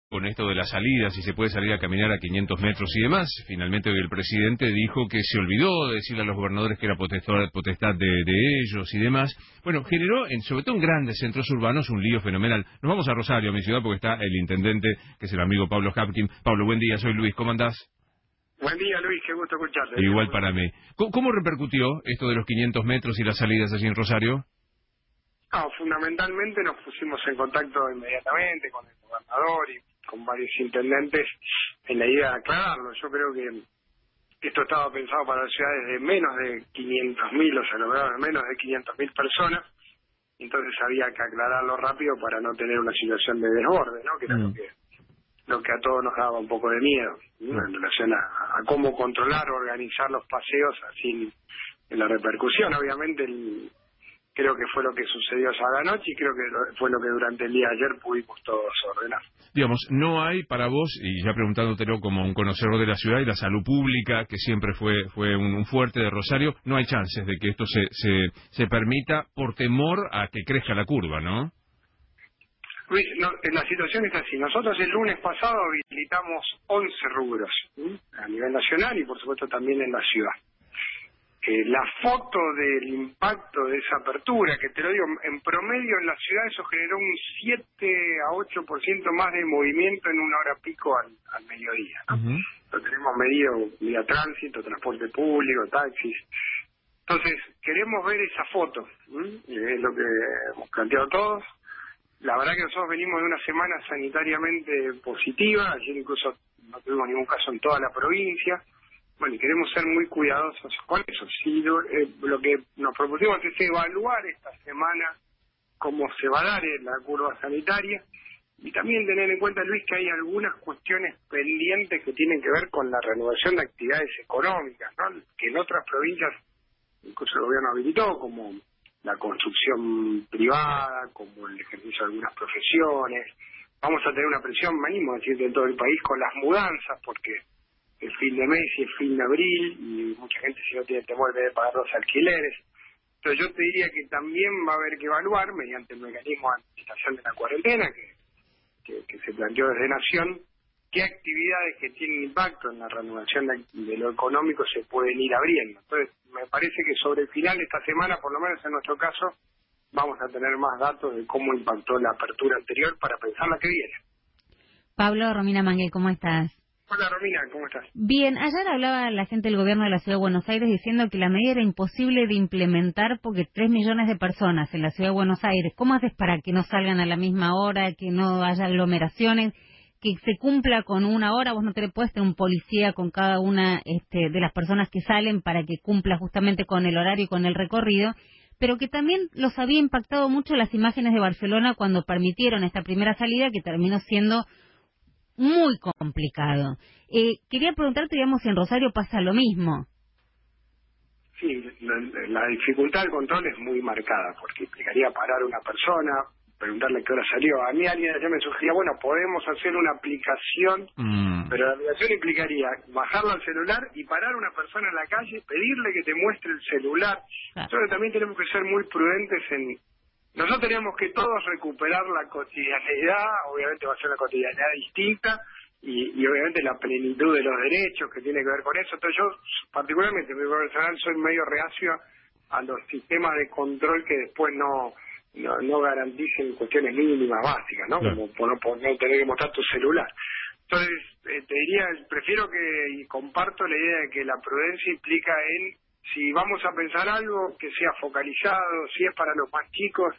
con esto de las salidas, si se puede salir a caminar a 500 metros y demás. Finalmente hoy el presidente dijo que se olvidó de decirle a los gobernadores que era potestad de ellos y demás. Bueno, generó, sobre todo en grandes centros urbanos, un lío fenomenal. Nos vamos a Rosario, mi ciudad, porque está el intendente, que es el amigo Pablo Hapkin. Pablo, buen día, soy Luis, ¿cómo andás? Buen día, Luis, qué gusto escucharte. Igual para mí. ¿Cómo repercutió esto de los 500 metros y las salidas allí en Rosario? Fundamentalmente nos pusimos en contacto inmediatamente con el gobernador y con varios intendentes en la idea de aclararlo. Yo creo que esto estaba pensado para ciudades de menos de 500.000, o sea, lograron menos de 500.000 personas, entonces había que aclararlo rápido para no tener una situación de desborde, ¿no? Que era lo que a todos nos daba un poco de miedo, ¿no? En relación a cómo controlar o organizar los paseos así en la repercusión. Obviamente creo que fue lo que sucedió esa noche y creo que fue lo que durante el día de ayer pudimos todos ordenar. Digamos, no hay para vos, y ya preguntándotelo como un conocedor de la ciudad y la salud pública, que siempre fue un fuerte de Rosario, no hay chances de que esto se permita por temor a que crezca la curva, ¿no? Luis, la situación es así. Nosotros el lunes pasado habilitamos 11 rubros, a nivel nacional y por supuesto también en la ciudad. La foto del impacto de esa apertura, que te lo digo, en promedio en la ciudad eso generó un 7 a 8% más de movimiento en una hora pico al mediodía, ¿no? Lo tenemos medido vía tránsito, transporte público, taxis. Entonces, queremos ver esa foto, es lo que hemos planteado todos. La verdad que nosotros venimos de una semana sanitariamente positiva, ayer incluso no tuvimos ningún caso en toda la provincia. Bueno, y queremos ser muy cuidadosos con eso. Sí, lo que nos propusimos es evaluar esta semana cómo se va a dar la curva sanitaria y también tener en cuenta, Luis, que hay algunas cuestiones pendientes que tienen que ver con la renovación de actividades económicas, ¿no? Que en otras provincias incluso el gobierno habilitó, como la construcción privada, como el ejercicio de algunas profesiones. Vamos a tener una presión, venimos a decir, de todo el país con las mudanzas, porque el fin de mes y el fin de abril, y mucha gente si no tiene temor de pagar los alquileres. Entonces yo te diría que también va a haber que evaluar, mediante el mecanismo de administración de la cuarentena, que se planteó desde Nación, qué actividades que tienen impacto en la reanudación de lo económico se pueden ir abriendo. Entonces, me parece que sobre el final de esta semana, por lo menos en nuestro caso, vamos a tener más datos de cómo impactó la apertura anterior para pensar la que viene. Pablo, Romina Manguel, ¿cómo estás? Hola Romina, ¿cómo estás? Bien, ayer hablaba la gente del gobierno de la Ciudad de Buenos Aires diciendo que la medida era imposible de implementar porque 3 millones de personas en la Ciudad de Buenos Aires, ¿cómo haces para que no salgan a la misma hora, que no haya aglomeraciones, que se cumpla con una hora? Vos no te le puedes tener un policía con cada una de las personas que salen para que cumpla justamente con el horario y con el recorrido, pero que también los había impactado mucho las imágenes de Barcelona cuando permitieron esta primera salida que terminó siendo muy complicado. Quería preguntarte, digamos, si en Rosario pasa lo mismo. Sí, la dificultad del control es muy marcada, porque implicaría parar a una persona, preguntarle qué hora salió. A mí alguien ayer me sugería, bueno, podemos hacer una aplicación, pero la aplicación implicaría bajarla al celular y parar a una persona en la calle, pedirle que te muestre el celular. Nosotros también tenemos que ser muy prudentes nosotros tenemos que todos recuperar la cotidianidad, obviamente va a ser una cotidianidad distinta, y obviamente la plenitud de los derechos que tiene que ver con eso. Entonces yo, particularmente, en mi personal, soy medio reacio a los sistemas de control que después no garanticen cuestiones mínimas básicas, ¿no? Como por no tener que mostrar tu celular. Entonces, te diría, prefiero y comparto la idea de que la prudencia implica si vamos a pensar algo que sea focalizado, si es para los más chicos,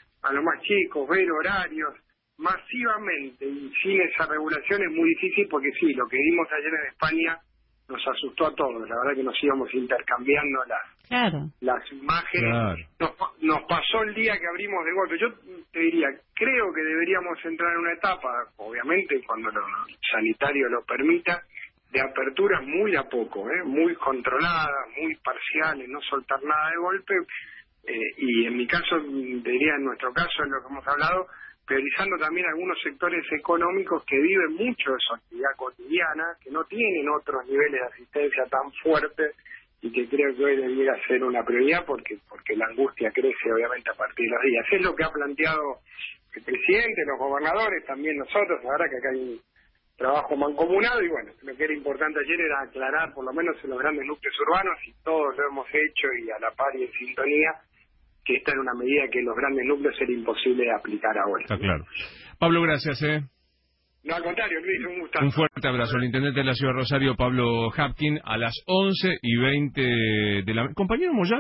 ver horarios masivamente y sin esa regulación es muy difícil, porque sí, lo que vimos ayer en España nos asustó a todos. La verdad que nos íbamos intercambiando las imágenes. Nos pasó el día que abrimos de golpe. Yo te diría, creo que deberíamos entrar en una etapa, obviamente cuando lo sanitario lo permita, de aperturas muy a poco, muy controladas, muy parciales, no soltar nada de golpe, y en mi caso, diría en nuestro caso, en lo que hemos hablado, priorizando también algunos sectores económicos que viven mucho de su actividad cotidiana, que no tienen otros niveles de asistencia tan fuertes, y que creo que hoy debiera ser una prioridad porque la angustia crece obviamente a partir de los días. Es lo que ha planteado el presidente, los gobernadores, también nosotros. La verdad que acá hay un trabajo mancomunado y bueno, lo que era importante ayer era aclarar, por lo menos en los grandes núcleos urbanos, y todos lo hemos hecho y a la par y en sintonía, que esta era una medida que en los grandes núcleos era imposible de aplicar ahora. Está claro. Pablo, gracias. No, al contrario, Luis, un gusto. Un fuerte abrazo. El intendente de la ciudad de Rosario, Pablo Hapkin, a las 11:20 de la... Compañero Moyano.